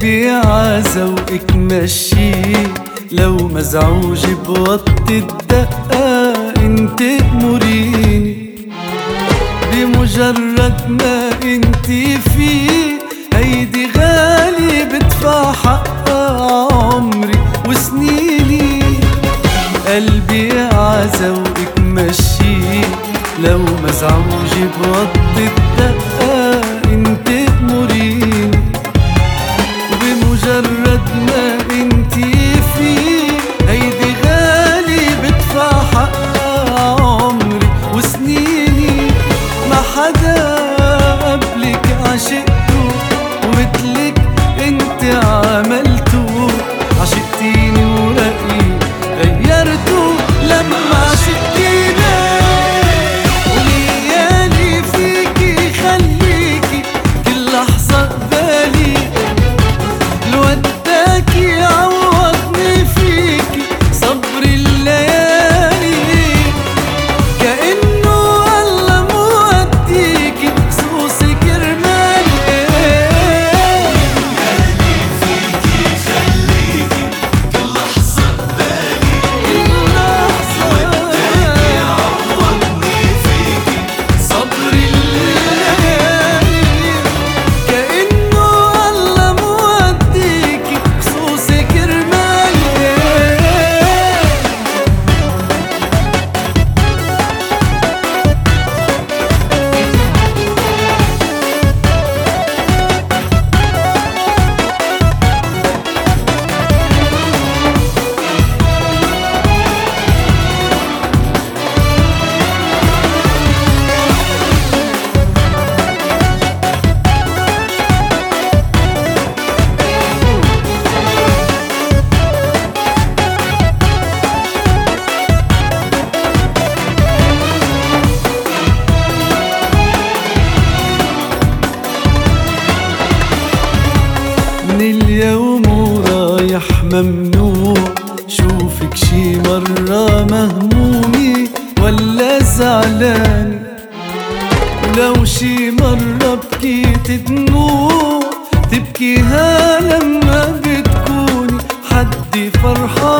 قلبي عذوقك مشيه، لو مزعوج بوطي الدقة انت تمريني. بمجرد ما انتي فيه هيدي غالي بدفع حقها عمري وسنيني. قلبي عذوقك مشيه، لو مزعوج بوطي الدقة انت تمريني. بمجرد ما انتي فيه هيدي غالي بدفع حقها عمري وسنيني. ما حدا قبلك عشقته ومثلك انت عملته، عشقتيني ورأيي غيرته لما عشقتيني. وليالي فيكي خليكي كل لحظة قبالي، لو وداكي عوضني فيكي صبر الليالي. كأنه الله موديكي خصوصي كرمالي. ليالي فيكي خليكي كل لحظة قبالي، وداكي عوضني فيكي صبر الليالي. كأنه الله موديكي خصوصي كرمالي. من اليوم ورايح ممنوع شوفك شي مرة مهمومي ولا زعلاني. ولو شي مرة بكيت دموع تبكيها لما بتكوني حدي فرحان.